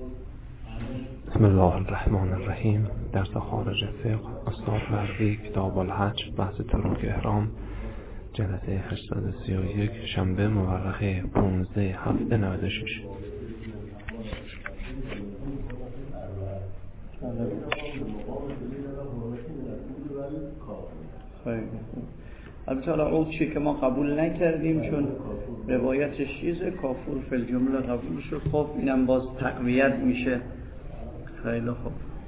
بسم الله الرحمن الرحیم. درس خارج فقه استاد مروی، کتاب الحج، بحث تروک احرام، جلسه 831، شنبه مورخه 15/7/96. البته حالا اون چی که ما قبول نکردیم چون روایتش چیزه کافور فی الجمله قبول شد. خب اینم باز تقویت میشه. خیلی خوب.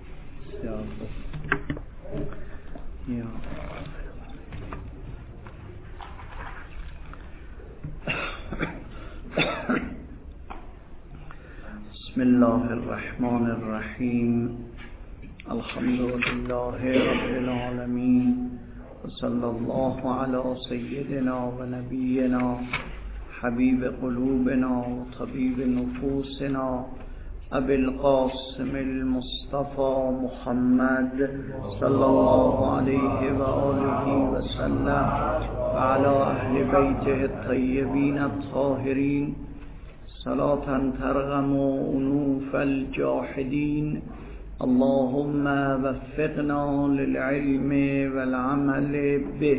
بسم الله الرحمن الرحیم. الحمد لله رب العالمین و صلی الله علی سیدنا و نبینا حبیب قلوبنا و طبیب نفوسنا ابی القاسم المصطفى محمد صلی الله علیه و آله و سلم و علی اهل بیته الطیبین الطاهرین صلاة ترغم انوف الجاحدین. اللهم وفقنا للعلم والعمل به.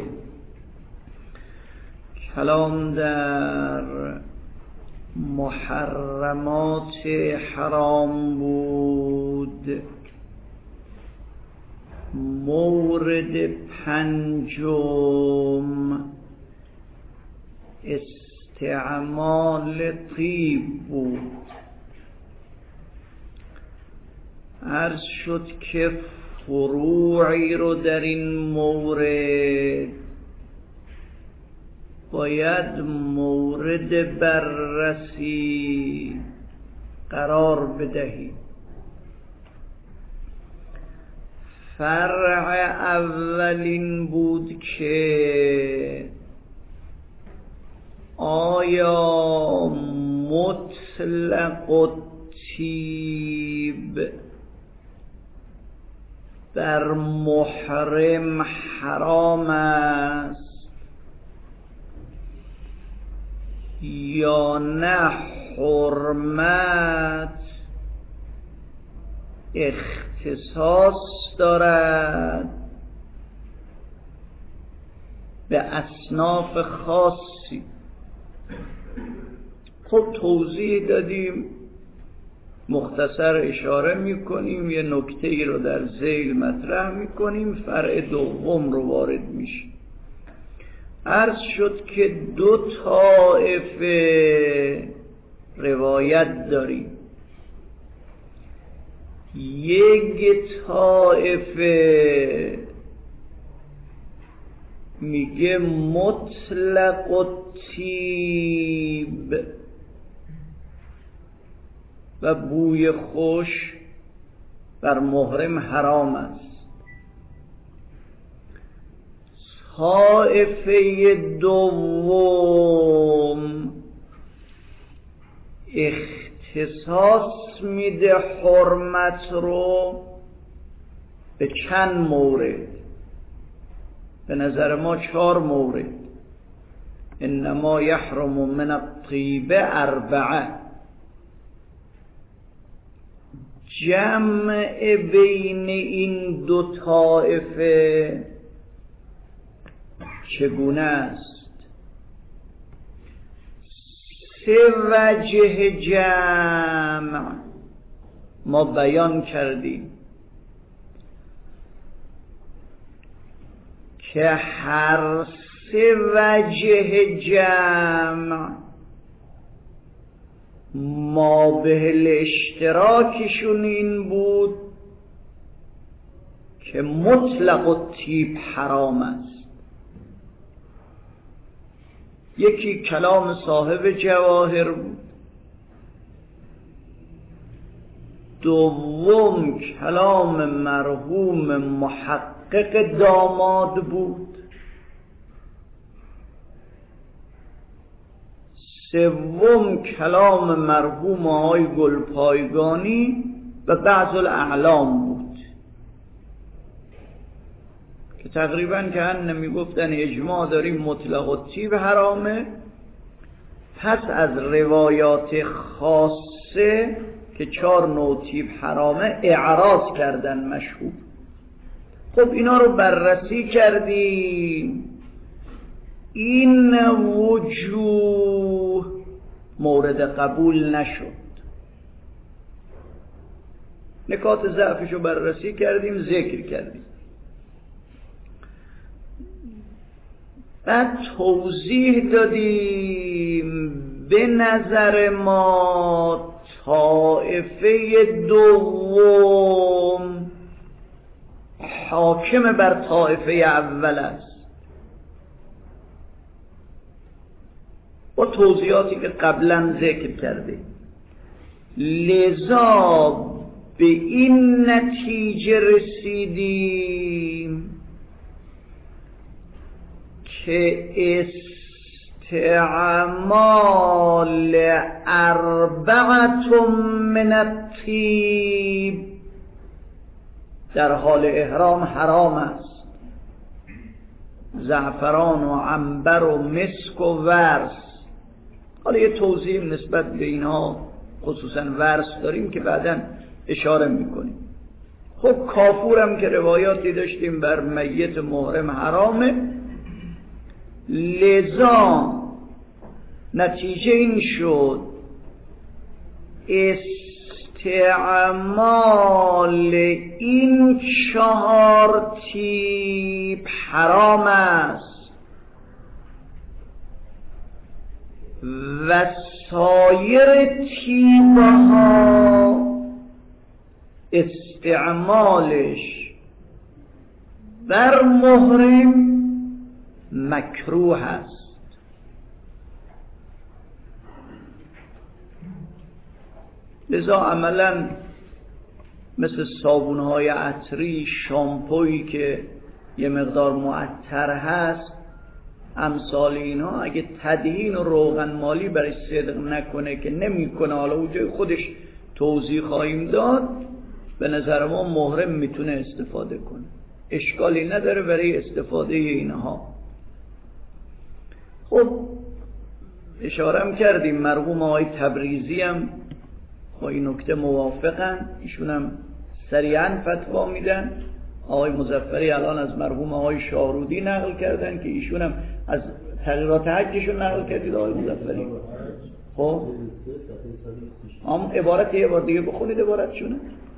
کلام در محرمات حرام بود. مورد پنجم استعمال طیب بود. عرض شد که فروعی رو در این مورد باید مورد بررسی قرار بدهیم. فرع اولین بود که آیا مطلق الطیب در محرم حرام است یا نه حرمت اختصاص دارد به اصناف خاصی. خب توضیح دادیم، مختصر اشاره میکنیم، یه نکته ای رو در ذیل مطرح میکنیم، فرع دوم رو وارد میشیم. عرض شد که دو طایفه روایت داریم. یک طایفه میگه مطلق الطیب و بوی خوش بر محرم حرام است. طایفه دوم اختصاص میده حرمت رو به چند مورد. به نظر ما 4 مورد. انما یحرم من الطیب 4. جمع بین این دو طایفه چگونه است؟ 3 وجه جمع ما بیان کردیم که هر 3 وجه جمع ما به اشتراکشون این بود که مطلق الطیب حرام است. یکی کلام صاحب جواهر بود، دوم کلام مرحوم محقق داماد بود، سوم کلام مرحوم آقای گلپایگانی و بعض الاعلام بود که تقریبا که هم نمیگفتن اجماع داریم مطلق الطیب حرامه. پس از روایات خاصه که 4 نوع طیب حرامه اعراض کردن مشهور. خب اینا رو بررسی کردیم، این وجوه مورد قبول نشد. نکات ضعفش رو بررسی کردیم، ذکر کردیم، بعد توضیح دادیم به نظر ما طائفه دوم حاکم بر طائفه اول است. با توضیحاتی که قبلا ذکر کردیم، لذا به این نتیجه رسیدیم که استعمال 4 من الطیب در حال احرام حرام است. زعفران و عنبر و مسک و ورس. حالا یه توضیح نسبت به اینها خصوصا ورس داریم که بعداً اشاره میکنیم. خب کافورم که روایاتی داشتیم بر میت محرم حرامه، لذا نتیجه این شد استعمال این 4 طیب حرام است و سایر طیبها استعمالش بر محرم مکروه است. لذا عملا مثل صابونهای عطری، شامپویی که یه مقدار معطر هست، امثال اینا اگه تدهین و روغن مالی برای صدق نکنه که نمیکنه، حالا اونجای خودش توضیح خواهیم داد، به نظر ما محرم میتونه استفاده کنه، اشکالی نداره برای استفاده اینها. خب اشاره هم کردیم مرحوم آقای تبریزی هم با این نکته موافقن، ایشون هم سریعا فتوا میدن. آقای مظفری الان از مرحوم آقای شاهرودی نقل کردن که ایشون هم از تغییرات حجشون نقل کردید آقای مظفری. خب هم عبارت یه بار دیگه بخونید عبارتشونه.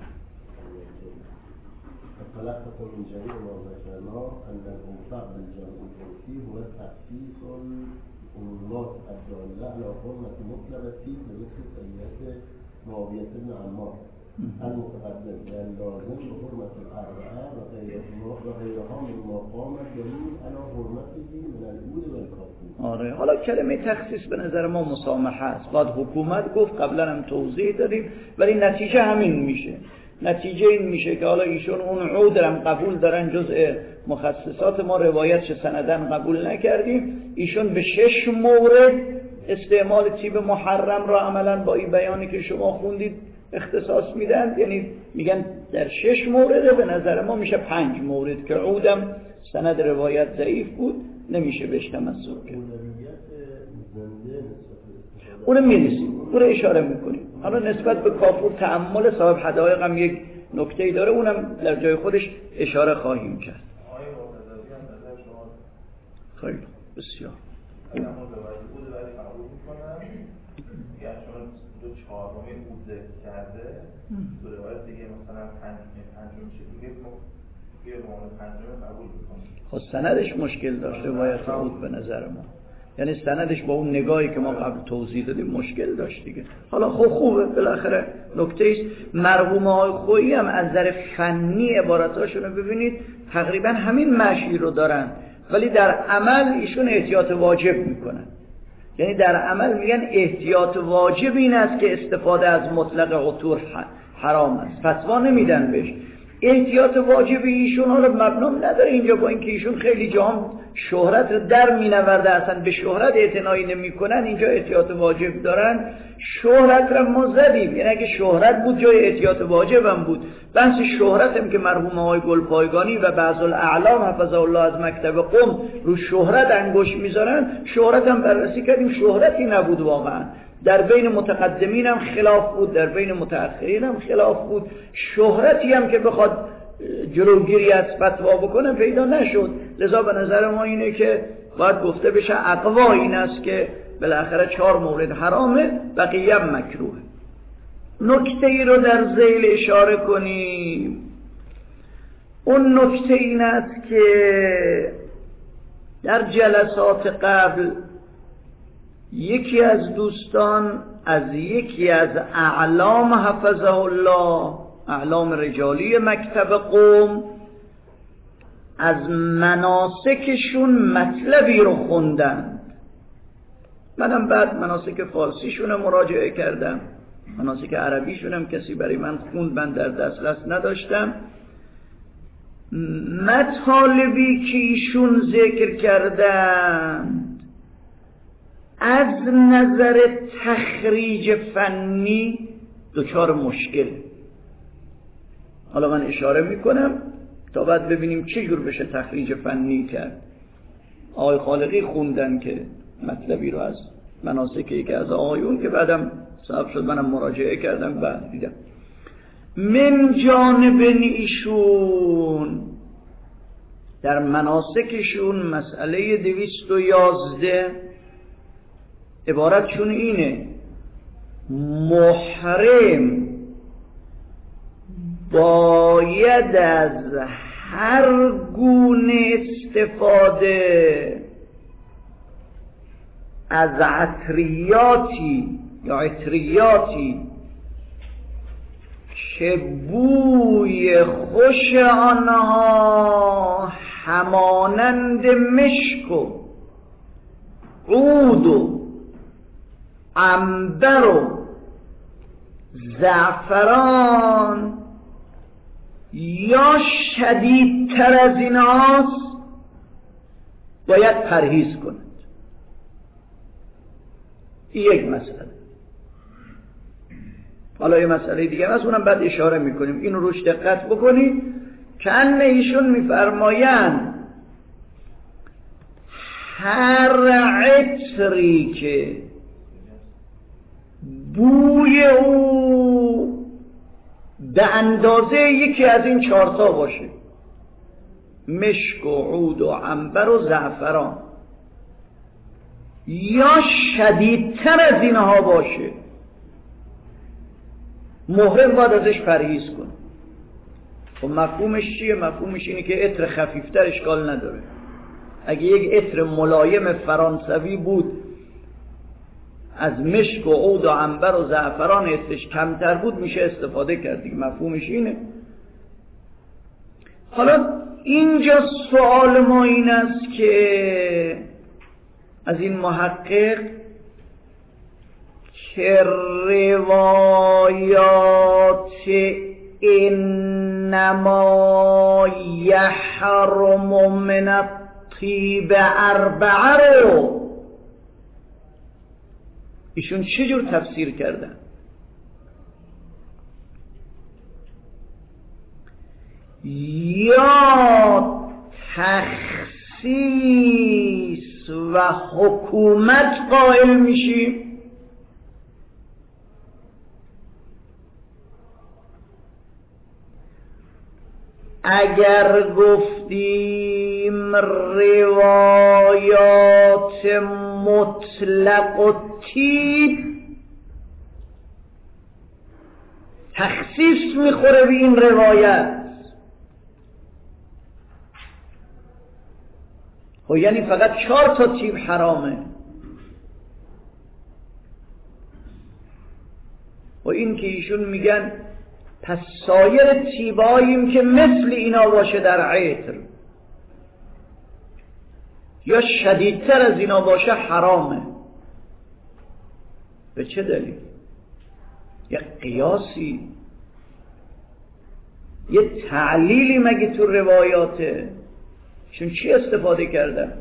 خلقتكم من جميع ما ذكرنا أن المنفع بالجمع الجنسي هو تخصيص الأمور الدالة على حرمة مطلق الطيب بمثل سيئات معاوية بن عمار المتقدم، يعني لازم بحرمة 4 وغيرها مما قام الدليل على حرمته من العود والكافور. آره، حالا کلمه تخصیص به نظر ما مسامحه است. بعد حکومت گفت، قبلا هم توضیح دادیم، ولی نتیجه همین میشه. نتیجه این میشه که حالا ایشون اون عود هم قبول دارن، جزء مخصصات ما روایتش سندن قبول نکردیم. ایشون به 6 مورد استعمال طیب محرم را عملا با این بیانی که شما خوندید اختصاص میدن، یعنی میگن در 6 مورد، به نظر ما میشه 5 مورد که عودم سند روایت ضعیف بود، نمیشه بهش تمسک کرد. اونم میرسیم، اون اشاره میکنیم. حالا نسبت به کافور تأمل صاحب حدایق هم یک نکته‌ای داره، اونم در جای خودش اشاره خواهیم کرد. خیلی بسیار خب سندش مشکل داشت روایت عود به نظر ما، یعنی سندش با اون نگاهی که ما قبل توضیح دادیم مشکل داشت دیگه. حالا خب خوبه، بالاخره نکته است. مرحوم آقای خویی هم از نظر فنی عباراتاشون رو ببینید تقریبا همین مشی رو دارن، ولی در عمل ایشون احتیاط واجب میکنن. یعنی در عمل میگن احتیاط واجب این است که استفاده از مطلق عطور حرام است، فتوا نمیدن بهش. احتیاط واجب ایشون حالا مبنا نداره اینجا، با اینکه ایشون خیلی جاها شهرت رو در مینورده، اصلا به شهرت اعتنایی نمیکنن، اینجا احتیاط واجب دارن. شهرت رو ما زدیم، یعنی اگه شهرت بود جای احتیاط واجب هم بود. بحث شهرت هم که مرحوم آقای گلپایگانی و بعض الاعلام حفظه الله از مکتب قم رو شهرت انگشت میذارن، شهرت هم بررسی کردیم، شهرتی نبود واقعا. در بین متقدمین هم خلاف بود، در بین متأخرین هم خلاف بود. شهرتی هم که بخواد جلوگیری از فتوا بکنه پیدا نشد. لذا به نظر ما اینه که باید گفته بشه اقوا این است که بالاخره 4 مورد حرامه، بقیه هم مکروه. نکته ای رو در ذیل اشاره کنیم. اون نکته این است که در جلسات قبل یکی از دوستان از یکی از اعلام حفظه الله، اعلام رجالی مکتب قم، از مناسکشون مطلبی رو خوندند. منم بعد مناسک فارسیشون مراجعه کردم، مناسک عربیشون هم کسی برای من خوند، من در دسترس نداشتم. مطالبی که ایشون ذکر کردند از نظر تخریج فنی دچار مشکل. حالا من اشاره میکنم تا بعد ببینیم چه جور بشه تخریج فنی کرد. آقای خالقی خوندن که مطلبی رو از مناسکی که از آقایون که بعدم صاحب شد منم مراجعه کردم بعد دیدم. من جانب ایشون در مناسکشون مسئله 211 عبارتشون اینه: محرم باید از هر گونه استفاده از عطریاتی یا عطریاتی که بوی خوش آنها همانند مشک و عود و عنبر و زعفران یا شدیدتر از ایناست باید پرهیز کند. یک مسئله. حالا یه مسئله دیگه هست اونم بعد اشاره میکنیم، اینو روش دقت بکنید که ان ایشون میفرمایند هر عطری که بوی او به اندازه یکی از این 4 تا باشه، مشک و عود و عنبر و زعفران، یا شدیدتر از اینها باشه، محرم باید ازش پرهیز کنه. خب مفهومش چیه؟ مفهومش اینه که عطر خفیفتر اشکال نداره. اگه یک عطر ملایم فرانسوی بود از مشک و عود و عنبر و زعفران عطرش کمتر بود میشه استفاده کرد. مفهومش اینه. حالا اینجا سوال ما این است که از این محقق که روایات انما یحرم من الطیب 4 رو ایشون چجور تفسیر کردن؟ یا تخصیص و حکومت قائل میشیم اگر گفتیم روایات مطلق و طیب تخصیص میخوره به این روایت، خب یعنی فقط 4 تا طیب حرامه. و این که ایشون میگن پس سایر طیباییم که مثل اینا باشه در عطر یا شدیدتر از اینا باشه حرامه. به چه دلیل؟ یه قیاسی، یه تعلیلی مگه تو روایاته؟ چون چی استفاده کردن؟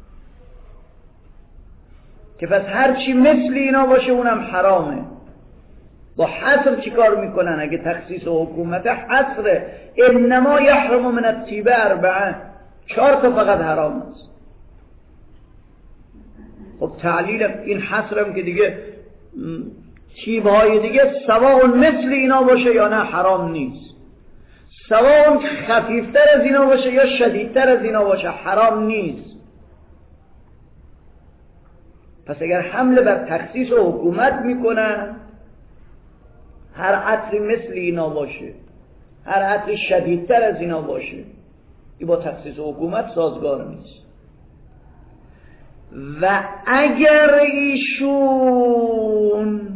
که پس هرچی مثل اینا باشه اونم حرامه. با حصر چی کار میکنن؟ اگه تخصیص و حکومت حصره، انما یحرم من الطیب 4، 4 تا فقط حرام است. خب تعلیل این حصرم که دیگه تیب‌های دیگه سواء مثل اینا باشه یا نه حرام نیست، سواء خفیفتر از اینا باشه یا شدیدتر از اینا باشه حرام نیست. پس اگر حمله بر تخصیص و حکومت میکنن، هر عطری مثل اینا باشه، هر عطری شدیدتر از اینا باشه، این با تخصیص و حکومت سازگار نیست. و اگر ایشون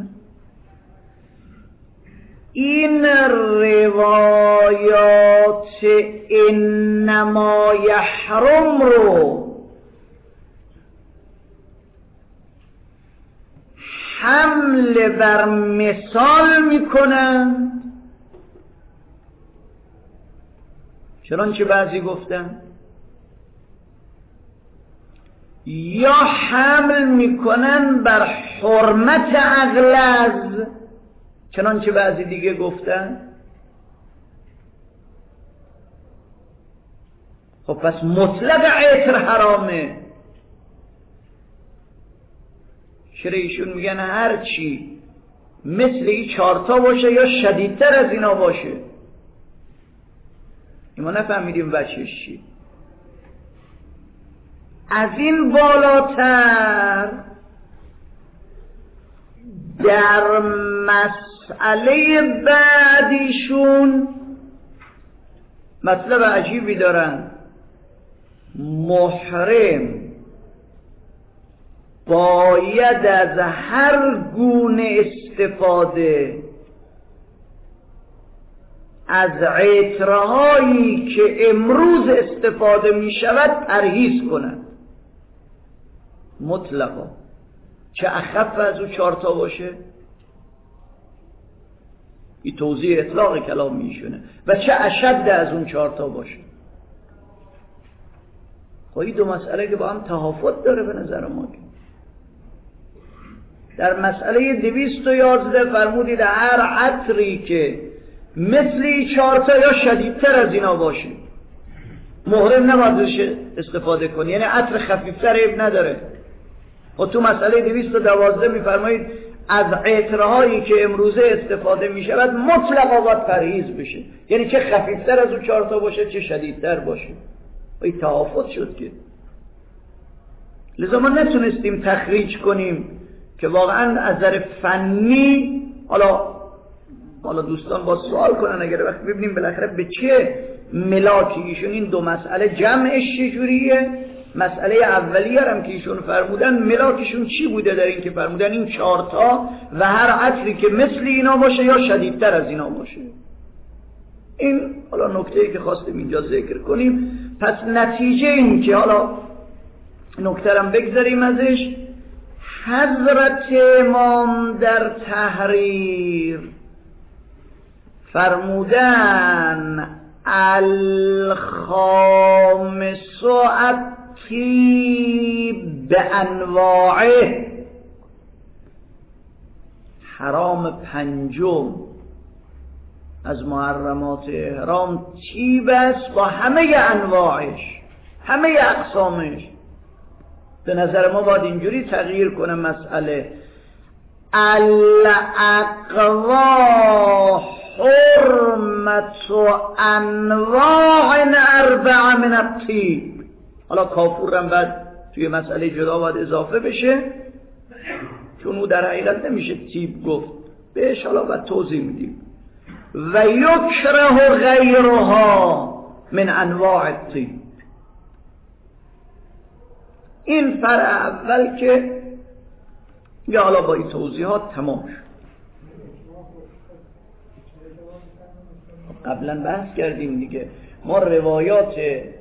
این روایات انما یحرم رو حمل بر مثال میکنند، چنانچه بعضی گفتن، یا حمل میکنن بر حرمت اغلظ، چنانچه بعضی دیگه گفتن، خب پس مطلق عطر حرامه. چرا ایشون میگن هر چی مثل این 4 تا باشه یا شدیدتر از اینا باشه؟ ما نفهمیدیم وجهش چی. از این بالاتر در مسئله بعدیشون مطلب عجیبی دارن. محرم باید از هر گونه استفاده از عطرهایی که امروز استفاده می شود پرهیز کنند مطلقا، چه اخف از او 4 تا باشه، این توضیح اطلاق کلام میشونه، و چه اشد از اون 4 تا باشه. خب این دو مسئله که با هم تهافت داره به نظر ما. در مسئله 211 فرمودید هر عطری که مثل 4 تا یا شدیدتر از اینا باشه محرم نباید استفاده کنی، یعنی عطر خفیفتر عیب نداره. و تو مسئله 212 میفرمایید از عطرهایی که امروزه استفاده میشود مطلقا باید پرهیز بشه، یعنی چه خفیفتر از اون 4 تا باشه چه شدیدتر باشه. این تهافت شد که لذا ما نتونستیم تخریج کنیم که واقعا از نظر فنی، حالا دوستان با سوال کنن اگر وقت ببینیم بالاخره به چه ملاکی ایشون این دو مسئله جمعش چجوریه. مسئله اولیه هم که ایشون فرمودن ملاکشون چی بوده در این که فرمودن این 4 تا و هر عطری که مثل اینا باشه یا شدیدتر از اینا باشه. این حالا نکته‌ای که خواستیم اینجا ذکر کنیم. پس نتیجه این که حالا نکته هم بگذاریم ازش، حضرت امام در تحریر فرمودن الخامس الطیب به انواعه، حرام 5 از محرمات احرام طیب است با همه انواعش، همه اقسامش. به نظر ما باید اینجوری تغییر کنه مسئله الاقوا حرمت انواع 4 من الطیب. حالا کافور هم بعد توی مسئله جدا باید اضافه بشه، چون او در حقیقت نمیشه طیب گفت، بهش حالا باید توضیح میدیم. و یکره غیرها من انواع الطیب. این فرع اول که یا حالا با این توضیحات تمام شد. قبلا بحث کردیم دیگه، ما روایات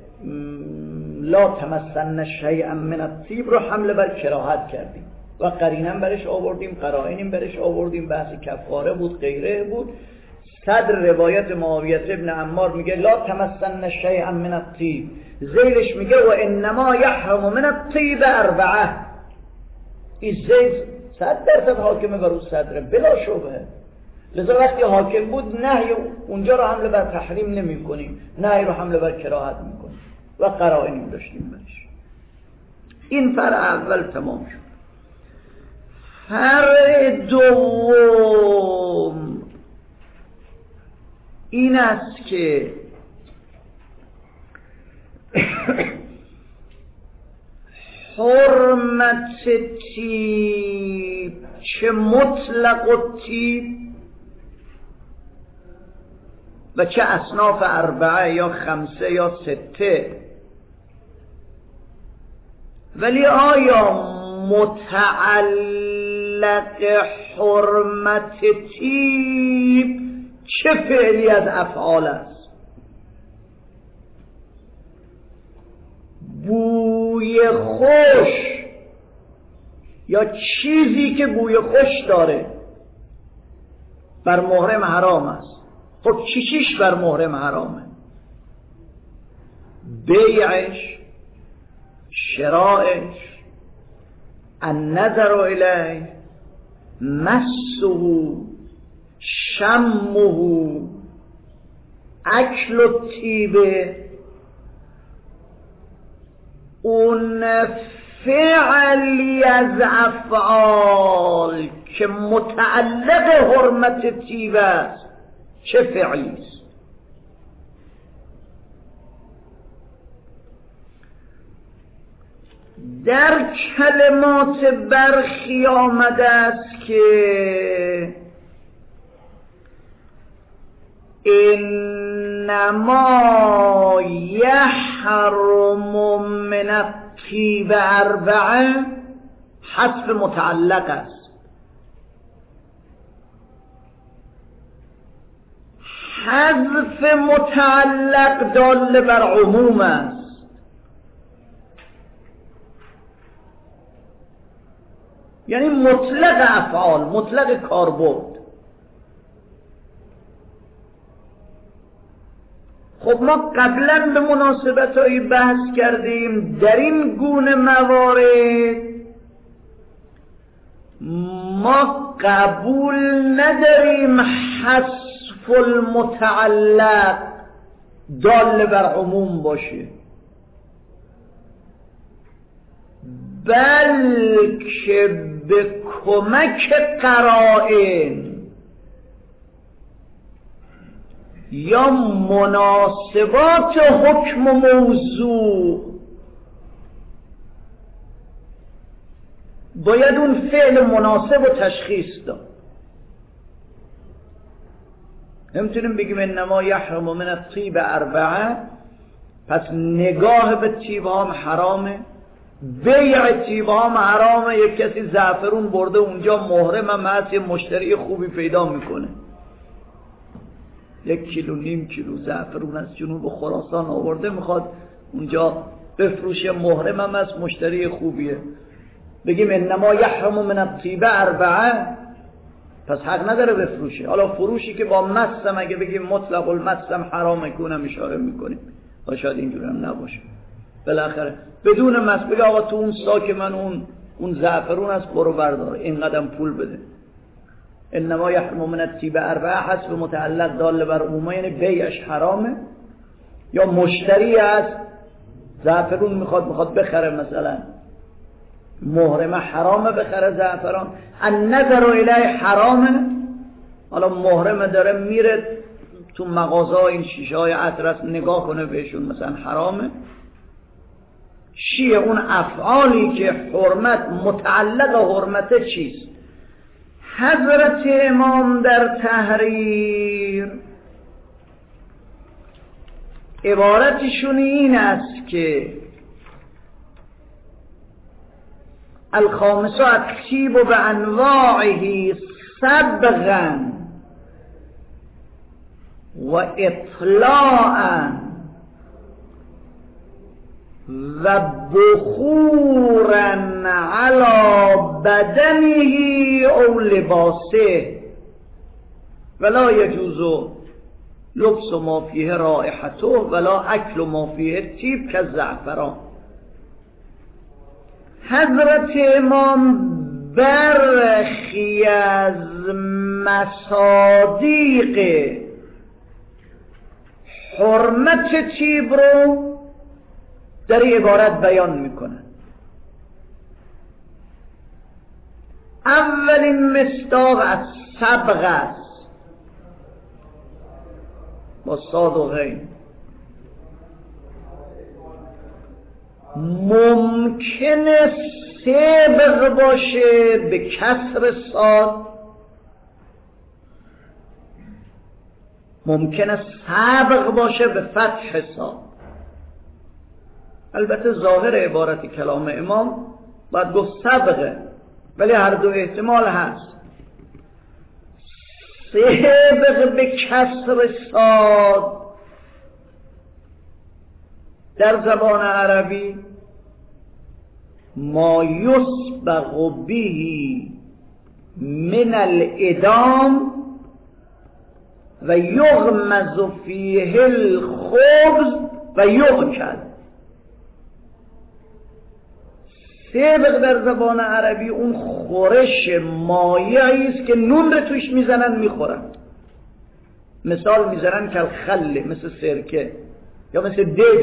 لا تمسن شیئا من الطیب رو حمله بر کراهت کردیم و قرینم برش آوردیم، قرائنیم برش آوردیم، بحث کفاره بود، غیره بود. صدر روایت معاویه ابن عمار میگه لا تمسن شیئا من الطیب، زیلش میگه و انما یحرم من الطیب 4. این زیل 100% حاکمه بر اون صدره بلا شبهه. لذا وقتی حاکم بود نهی اونجا رو حمله بر تحریم نمی کنیم، نهی رو حمله بر کراهت میکنیم و قرائنیم داشتیم برش. این فرع اول تمام شد. فرع دوم این است که حرمت طیب، چه مطلق الطیب و چه اصناف اربعه یا خمسه یا سته، ولی آیا متعلق حرمت طیب چه فعلی از افعال است؟ بوی خوش یا چیزی که بوی خوش داره بر محرم حرام است. خب چیش بر محرم حرامه؟ بیعش، شرائش، النظر الیه، مسه، شمه، اکل الطیبه. اون فعلی از افعال که متعلق حرمت طیب است چه فعلی است؟ در کلمات برخی آمده است که انما یحرم من الطیب اربعه، حذف متعلق است. حذف متعلق دال بر عموم است. یعنی مطلق افعال، مطلق کاربرد. خب ما قبلا به مناسبت‌هایی بحث کردیم در این گونه موارد ما قبول نداریم حذف المتعلق دال بر عموم باشه، بلکه به کمک قرائن یا مناسبات حکم و موضوع باید اون فعل مناسب و تشخیص داد. نمیتونیم بگیم انما یحرم من الطیب اربعه، پس نگاه به طیب هم حرامه، بیع طیب هم حرامه. یک کسی زعفرون برده اونجا محرم هم هست، یه مشتری خوبی پیدا میکنه، 1.5 کیلو زعفرون از جنوب خراسان آورده میخواد اونجا بفروشه، محرم هم هست، مشتری خوبیه. بگیم انما یحرم من الطیب اربعه، پس حق نداره بفروشه. حالا فروشی که با مسم، اگه بگیم مطلق المسم حرامه کنم اشاره میکنیم، و شاید اینجور هم نباشه. بالاخره بدون مس بگه آقا تو اون ساک من اون زعفرون است، برو بردار، این قدم پول بده. انما یحرم من الطیب اربعه حسب متعلق دال بر عموم، یعنی بیعش حرامه. یا مشتری از زعفرون میخواد بخره، مثلا محرمه حرامه بخره زعفران، النظر الیه حرامه. حالا محرمه داره میره تو مغازه این شیشه های عطر نگاه کنه بهشون، مثلا حرامه. چیه اون افعالی که حرمت متعلق حرمت چیست؟ حضرت امام در تحریر عبارتشون این است که الخامسه الطیب به انواعه صبغا و اطلاعا و بخورا علی بدنه او لباسه ولا یجوز لبس ما فیه رائحته ولا اکل ما فیه طیب کالزعفران. حضرت امام برخی از مصادیق حرمت طیب رو در این عبارت بیان میکنن. اولین مصداق از سبق است با صاد و غین. ممکنه سبق باشه به کسر صاد، ممکنه سبق باشه به فتح صاد. البته ظاهر عبارت کلام امام باید گفت سبقه، ولی هر دو احتمال هست. سبق به کسر صاد در زبان عربی ما یسبق به من الادام و یغمز فیه الخبز و یؤکل. سبق در زبان عربی اون خورش مایعی است که نون رو توش میزنن میخورن. مثال میزنن که خله، مثل سرکه، یا مثل دبس،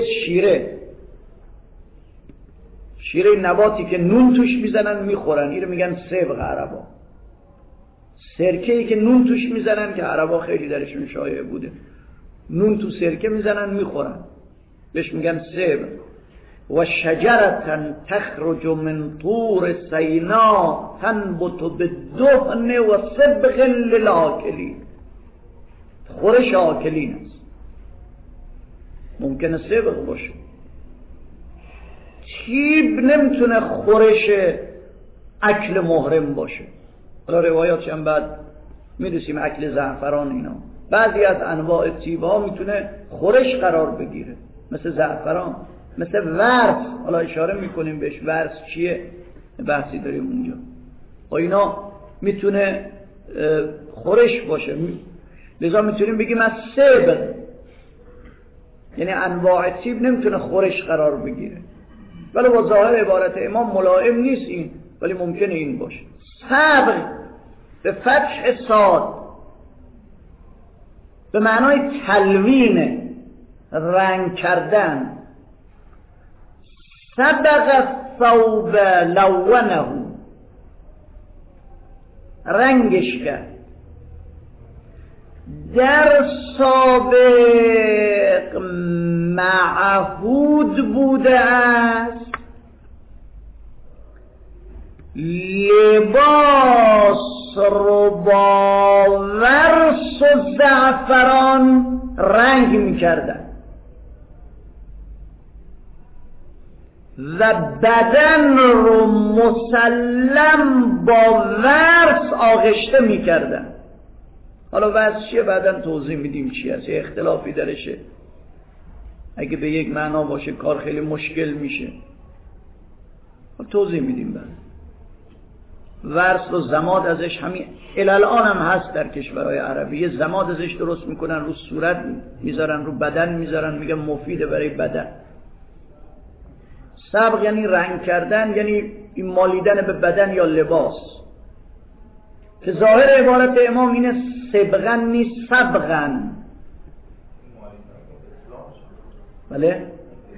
شیره نباتی که نون توش میزنن میخورن، این رو میگن سبق عربا. سرکه‌ای که نون توش میزنن که عربا خیلی درشون شایع بوده، نون تو سرکه میزنن میخورن، بهش میگن سبق. و شجرة تخرج من طور سینا تنبت بالدهن و صبغ للآکلین. خورش آکلین است، ممکنه سبق باشه. تیب نمیتونه خورش اکل محرم باشه. حالا روایات هم بعد میرسیم اکل زعفران اینا. بعضی از انواع تیب ها میتونه خورش قرار بگیره، مثل زعفران، مثل ورس. حالا اشاره میکنیم بهش، ورس چیه بحثی داریم اونجا. و اینا میتونه خورش باشه، لذا میتونیم بگیم از سبق، یعنی انواع تیب نمیتونه خورش قرار بگیره. ولی با ظاهر عبارت امام ملائم نیست این، ولی ممکنه این باشه. سبق به فتح صاد به معنای تلوین، رنگ کردن. سبق الثوب لونه، رنگش کرد. در سابق معهود بوده است لباس رو با ورس و زعفران رنگ می‌کردن و بدن رو مسلم با ورس آغشته می‌کردن. حالا ورس چیه بعداً توضیح میدیم چی هست، یه اختلافی درشه. اگه به یک معنا باشه کار خیلی مشکل میشه، توضیح میدیم بعد. ورس و زماد ازش همین الان هم هست در کشورهای عربی، یه زماد ازش درست میکنن، رو صورت میذارن، رو بدن میذارن، میگن مفیده برای بدن. سبق یعنی رنگ کردن، یعنی این مالیدن به بدن یا لباس، که ظاهر عبارت امام اینه سبغن نیست سبغن. بله؟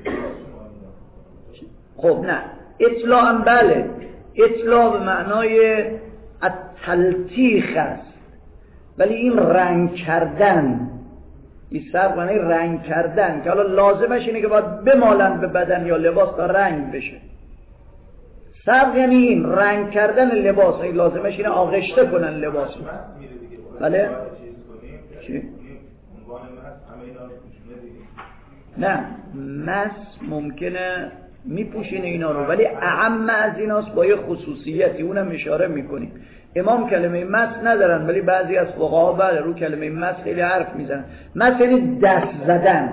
خب نه، اطلاع هم بله، اطلاع به معنای التلطیخ است، ولی این رنگ کردن، این سبق معنی رنگ کردن، که حالا لازمش اینه که باید بمالن به بدن یا لباس تا رنگ بشه. سبق یعنی این رنگ کردن لباس، این لازمش اینه آغشته کنن لباس. بله؟ چی؟ نه، مس ممکنه میپوشینه اینا رو، ولی اعم از ایناست با یه خصوصیتی، اونم اشاره میکنیم. امام کلمه مس ندارن، ولی بعضی از فقها بله رو کلمه مس خیلی حرف میزنن. مس یعنی دست زدن.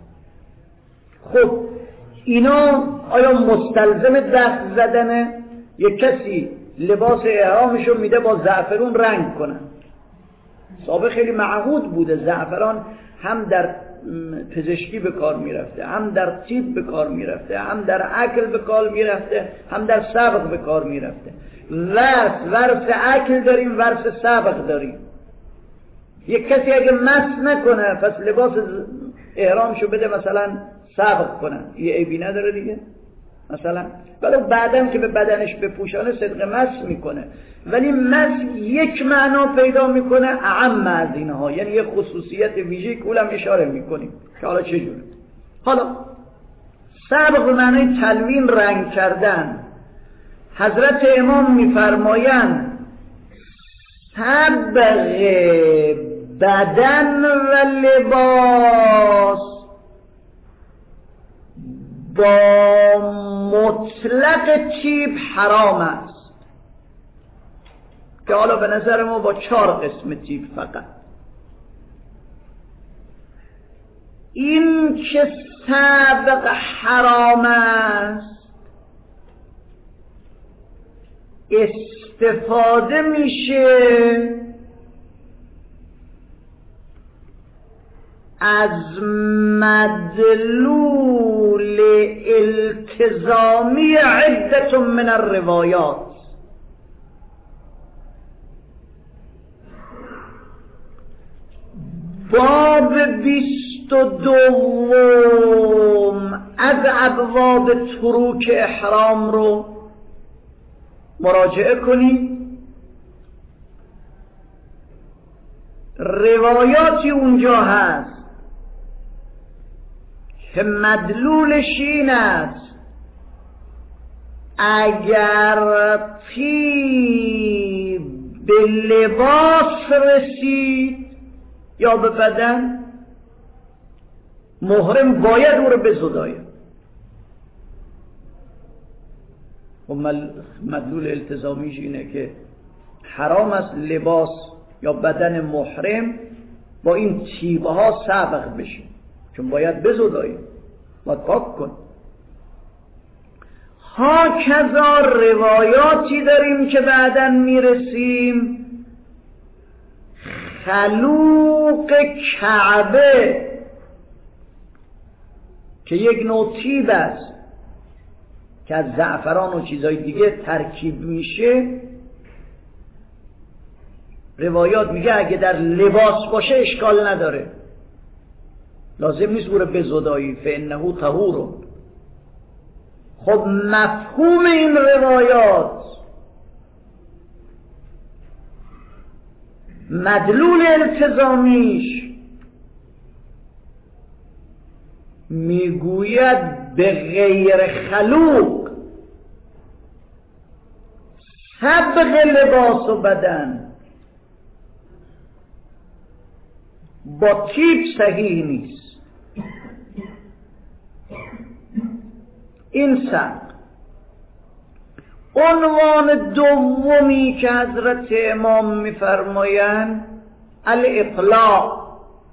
خب اینا آیا مستلزم دست زدنه؟ یک کسی لباس احرامشو میده با زعفرون رنگ کنن. سابق خیلی معهود بوده، زعفران هم در پزشکی به کار میرفته، هم در طب به کار میرفته، هم در اکل به کار میرفته، هم در سبق به کار میرفته. ورس اکل داریم، ورس سبق داریم. یک کسی اگه مس نکنه پس لباس احرامشو بده مثلا سبق کنه، یه عیبی نداره دیگه؟ مثلا، ولی بعدم که به بدنش بپوشانه صدق مس میکنه، ولی مس یک معنا پیدا میکنه اعم از اینها، یعنی یه خصوصیت ویژه‌ای که اولم اشاره میکنیم که حالا چجوره. حالا سبق به معنی تلوین، رنگ کردن. حضرت امام میفرمایند سبق بدن و لباس با مطلق طیب حرام است، که حالا به نظر ما با 4 قسم طیب فقط. این که سبق حرام است استفاده میشه از مدلول التزامی عدت من الروایات. باب 22 از ابواب تروک احرام رو مراجعه کنید. روایاتی اونجا هست که مدلولش این است اگر طیب به لباس رسید یا به بدن، محرم باید او رو بزداید. و مدلول التزامیش اینه که حرام است لباس یا بدن محرم با این طیبها سبق بشه، چون باید بزداید، باید پاک کن. ها کذا روایاتی داریم که بعداً میرسیم خلوق کعبه که یک نوع طیب است که از زعفران و چیزهای دیگه ترکیب میشه. روایات میگه اگه در لباس باشه اشکال نداره، لازم نیست او رو بزدایی، فانه طهور. خب مفهوم این روایات، مدلول التزامیش میگوید به غیر خلوق سبق لباس و بدن با طیب صحیح نیست. این سبق. عنوان دومی که حضرت امام میفرمایند الاطلاع.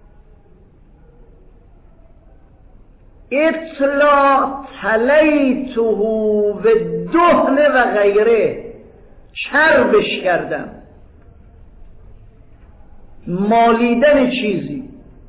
اطلاع تلیته و دهن و غیره، چربش کردم، مالیدن چیزی.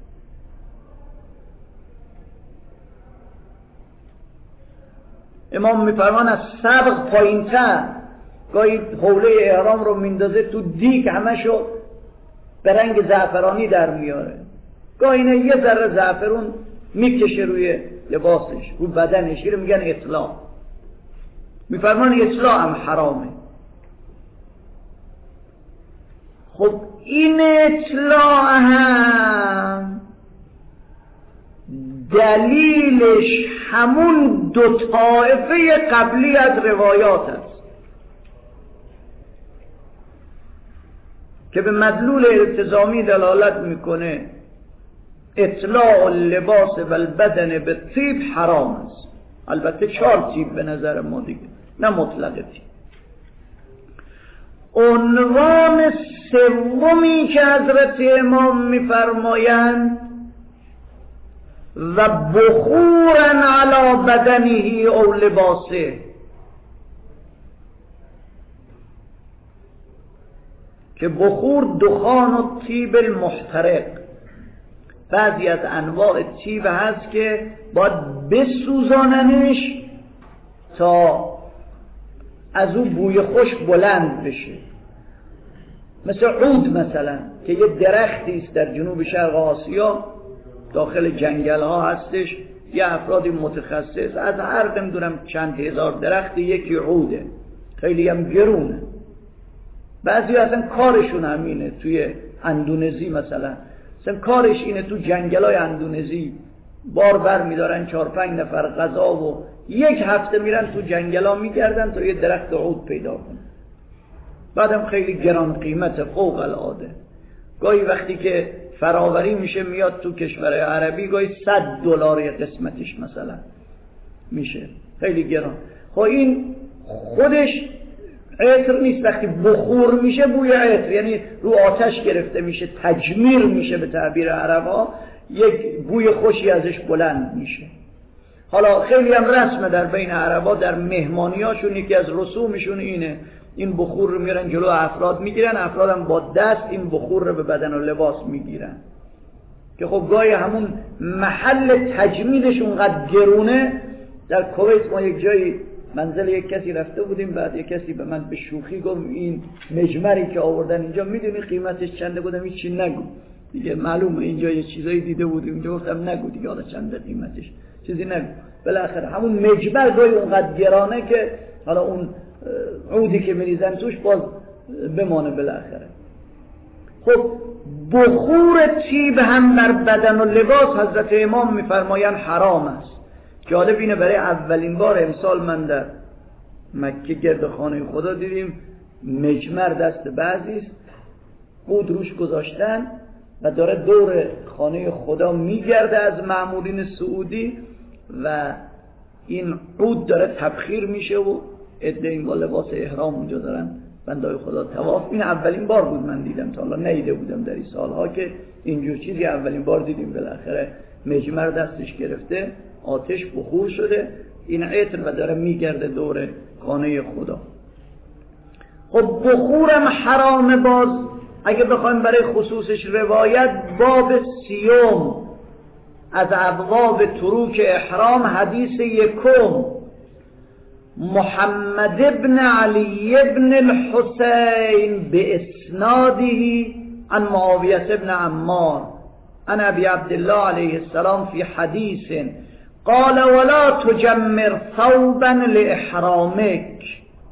امام میفرمان از سبق پایین تر، گاهی حوله احرام رو میندازه تو دیگ همشو به رنگ زعفرانی در میاره، گاهی نه یه ذره زعفرون میکشه روی لباسش، روی بدنش، رو میگن اطلاع. میفرمان اطلاع هم حرامه. خب این اطلاع هم دلیلش همون 2 طایفه قبلی از روایات است که به مدلول التزامی دلالت میکنه اطلاع اللباس و البدن به طیب حرام است. البته 4 طیب به نظر ما دیگه، نه مطلق طیب. عنوان سومی که حضرت امام میفرمایند و بخورا علی بدنه او لباسه، که بخور دخان و طیب المحترق. بعضی از انواع طیب هست که باید بسوزاننش تا از اون بوی خوش بلند بشه، مثل عود مثلا که یه درختی است در جنوب شرق آسیا، داخل جنگل ها هستش، یه افرادی متخصص از هر نمیدونم چند هزار درخت یکی عوده، خیلی هم گرونه. بعضی اصلا کارشون همینه. توی اندونزی مثلا کارش اینه تو جنگلای اندونزی بار میدارن 4-5 نفر غذا و 1 هفته میرن تو جنگلا میگردن تا یه درخت عود پیدا کنن. بعدم خیلی گران قیمت، فوق العاده. گاهی وقتی که فراوری میشه میاد تو کشورهای عربی گاهی $100 قسمتش مثلا میشه، خیلی گران. خب این خودش عطر نیست، وقتی بخور میشه بوی عطر، یعنی رو آتش گرفته میشه، تجمیر میشه به تعبیر عربا، یک بوی خوشی ازش بلند میشه. حالا خیلی هم رسمه در بین عربا، در مهمانیاشون یکی از رسومشون اینه، این بخور رو میارن جلو افراد میگیرن، افرادم با دست این بخور رو به بدن و لباس میگیرن که خب گاهی همون محل تجمیلش اونقدر گرونه. در کویت ما یک جایی منزل یک کسی رفته بودیم، بعد یک کسی به من به شوخی گفت این مجمری که آوردن اینجا میدونی قیمتش چنده؟ گفتم هیچی نگو دیگه، معلومه اینجا یه چیزایی دیده بودیم اینجا. گفتم نگو دیگه، حالا چنده قیمتش چیزی نگو. بالاخره همون مجمر گاهی اونقدر گرانه که حالا اون عودی که میریزن توش باز بمانه بالاخره. خب بخور طیب هم بر بدن و لباس حضرت امام میفرمایند حرام است. جالب اینه برای اولین بار امسال من در مکه گرد خانه خدا دیدیم مجمر دست بعضیست، عود روش گذاشتن و داره دور خانه خدا میگرده از مأمورین سعودی و این عود داره تبخیر میشه و عده این با لباس احرام اونجا دارن بندای خدا طواف. این اولین بار بود من دیدم، تا حالا ندیده بودم در این سالها که اینجور چیزی اولین بار دیدیم. بالاخره مجمر دستش گرفته، آتش بخور شده، این عطر و داره میگرده دور خانه خدا. خب بخورم حرام. باز اگه بخوایم برای خصوصش روایت، باب 30 از ابواب تروک احرام، حدیث 1 محمد ابن علی ابن الحسین باسناده عن معاویه ابن عمار عن ابي عبد الله عليه السلام في حديث قال ولا تجمر ثوبا لإحرامك.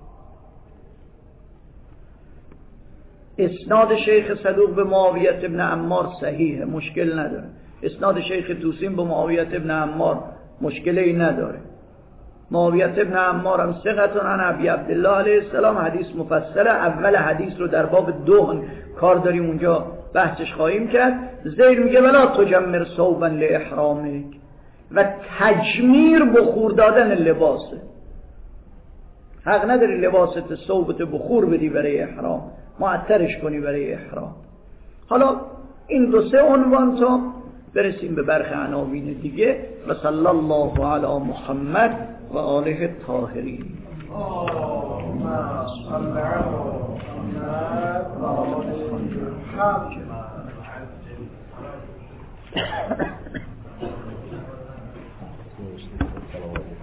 اسناد شیخ صدوق به معاویه ابن عمار صحیحه، مشکل نداره. اسناد شیخ توسین به معاویه ابن عمار مشکلی نداره. معاویه ابن عمار هم ثقة عن ابی عبدالله علیه السلام، حدیث مفصله. اول حدیث رو در باب دهن کار داریم اونجا بحثش خواهیم کرد. زیر میگه ولا تجمر ثوبا لاحرامک، و تجمیر بخور دادن لباسه. حق نداری لباست ثوبت بخور بدی برای احرام، معطرش کنی برای احرام. حالا این 2-3 عنوان تا برسیم به برخی عناوین دیگه. و صلی الله علی محمد و آله الطاهرین.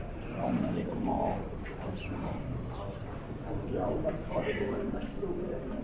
السلام علیکم.